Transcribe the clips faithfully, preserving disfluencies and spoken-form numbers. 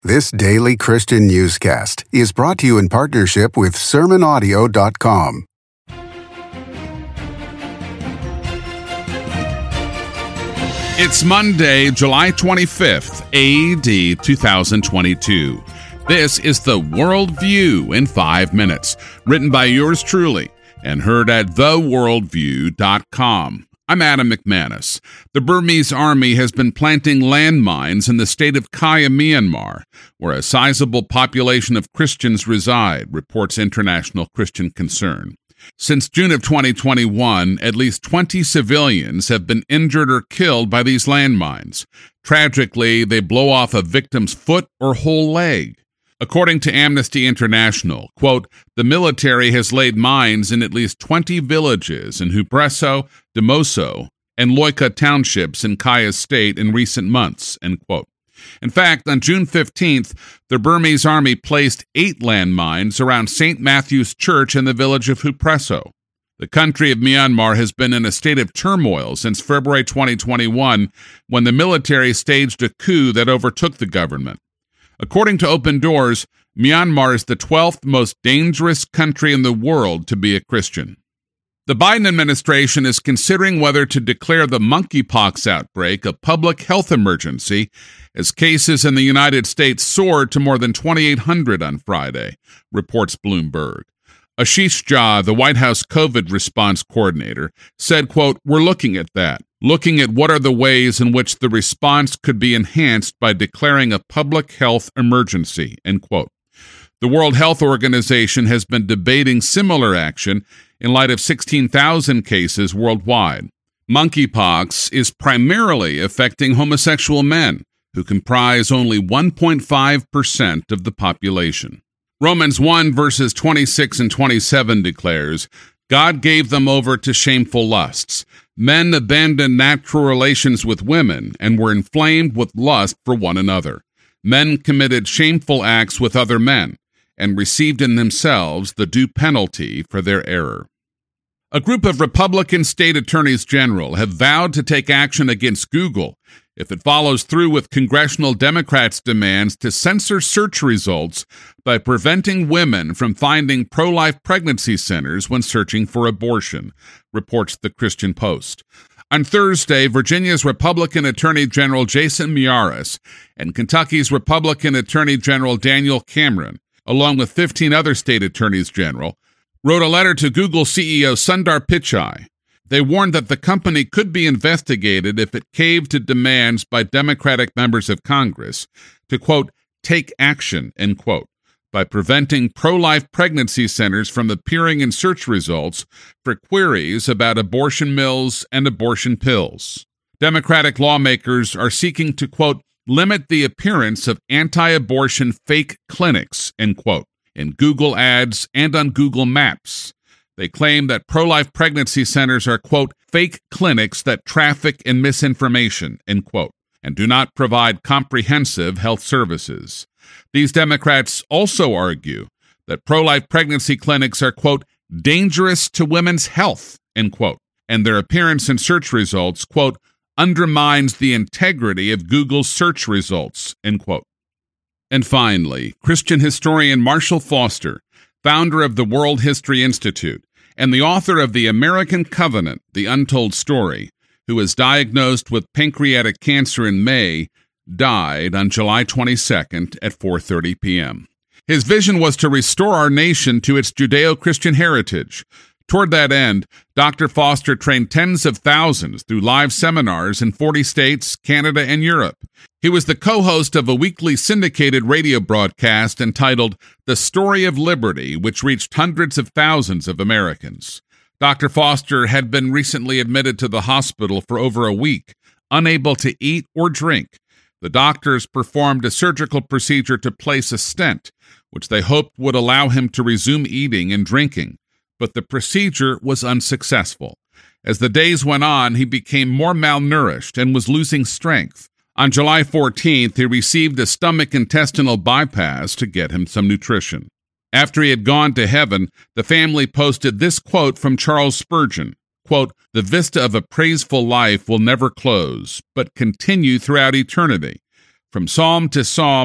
This daily Christian newscast is brought to you in partnership with sermon audio dot com. It's Monday, July twenty-fifth, A D two thousand twenty-two. This is the World View in five minutes, written by yours truly and heard at the world view dot com. I'm Adam McManus. The Burmese army has been planting landmines in the state of Kaya, Myanmar, where a sizable population of Christians reside, reports International Christian Concern. Since June of twenty twenty-one, at least twenty civilians have been injured or killed by these landmines. Tragically, they blow off a victim's foot or whole leg. According to Amnesty International, quote, the military has laid mines in at least twenty villages in Hupreso, Demoso, and Loika townships in Kaya State in recent months, end quote. In fact, on June fifteenth, the Burmese army placed eight landmines around Saint Matthew's Church in the village of Hupreso. The country of Myanmar has been in a state of turmoil since February twenty twenty-one, when the military staged a coup that overtook the government. According to Open Doors, Myanmar is the twelfth most dangerous country in the world to be a Christian. The Biden administration is considering whether to declare the monkeypox outbreak a public health emergency as cases in the United States soared to more than twenty-eight hundred on Friday, reports Bloomberg. Ashish Jha, the White House COVID response coordinator, said, quote, we're looking at that, looking at what are the ways in which the response could be enhanced by declaring a public health emergency, end quote. The World Health Organization has been debating similar action in light of sixteen thousand cases worldwide. Monkeypox is primarily affecting homosexual men, who comprise only one point five percent of the population. Romans one verses twenty-six and twenty-seven declares, God gave them over to shameful lusts. Men abandoned natural relations with women and were inflamed with lust for one another. Men committed shameful acts with other men and received in themselves the due penalty for their error. A group of Republican state attorneys general have vowed to take action against Google if it follows through with congressional Democrats' demands to censor search results by preventing women from finding pro-life pregnancy centers when searching for abortion, reports the Christian Post. On Thursday, Virginia's Republican Attorney General Jason Miyares and Kentucky's Republican Attorney General Daniel Cameron, along with fifteen other state attorneys general, wrote a letter to Google C E O Sundar Pichai. They warned that the company could be investigated if it caved to demands by Democratic members of Congress to, quote, take action, end quote, by preventing pro-life pregnancy centers from appearing in search results for queries about abortion mills and abortion pills. Democratic lawmakers are seeking to, quote, limit the appearance of anti-abortion fake clinics, end quote, in Google Ads and on Google Maps. They claim that pro-life pregnancy centers are, quote, fake clinics that traffic in misinformation, end quote, and do not provide comprehensive health services. These Democrats also argue that pro-life pregnancy clinics are, quote, dangerous to women's health, end quote, and their appearance in search results, quote, undermines the integrity of Google's search results, end quote. And finally, Christian historian Marshall Foster, founder of the World History Institute and the author of The American Covenant, The Untold Story, who was diagnosed with pancreatic cancer in May, died on July twenty-second at four thirty p.m. His vision was to restore our nation to its Judeo-Christian heritage. Toward that end, Doctor Foster trained tens of thousands through live seminars in forty states, Canada, and Europe. He was the co-host of a weekly syndicated radio broadcast entitled The Story of Liberty, which reached hundreds of thousands of Americans. Doctor Foster had been recently admitted to the hospital for over a week, unable to eat or drink. The doctors performed a surgical procedure to place a stent, which they hoped would allow him to resume eating and drinking. But the procedure was unsuccessful. As the days went on, he became more malnourished and was losing strength. On July fourteenth, he received a stomach-intestinal bypass to get him some nutrition. After he had gone to heaven, the family posted this quote from Charles Spurgeon, quote, "The vista of a praiseful life will never close, but continue throughout eternity. From psalm to psalm,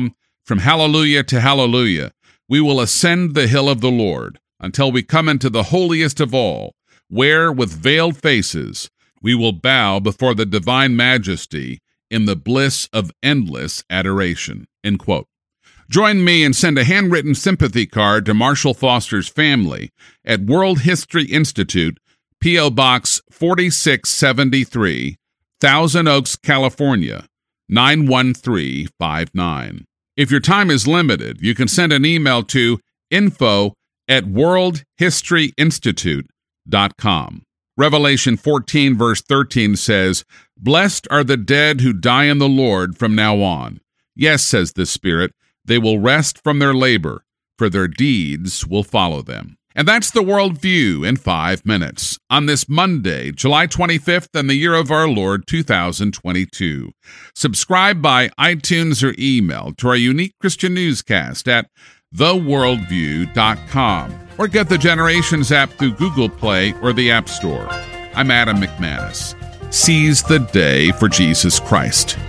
From hallelujah to hallelujah, we will ascend the hill of the Lord until we come into the holiest of all, where, with veiled faces, we will bow before the divine majesty in the bliss of endless adoration." End quote. Join me and send a handwritten sympathy card to Marshall Foster's family at World History Institute, P O. Box forty-six seventy-three, Thousand Oaks, California, nine one three five nine. If your time is limited, you can send an email to info at world history institute dot com. Revelation fourteen, verse thirteen says, "Blessed are the dead who die in the Lord from now on. Yes, says the Spirit, they will rest from their labor, for their deeds will follow them." And that's the World View in five minutes on this Monday, July twenty-fifth, and the year of our Lord, two thousand twenty-two. Subscribe by iTunes or email to our unique Christian newscast at the worldview dot com, or get the Generations app through Google Play or the App Store. I'm Adam McManus. Seize the day for Jesus Christ.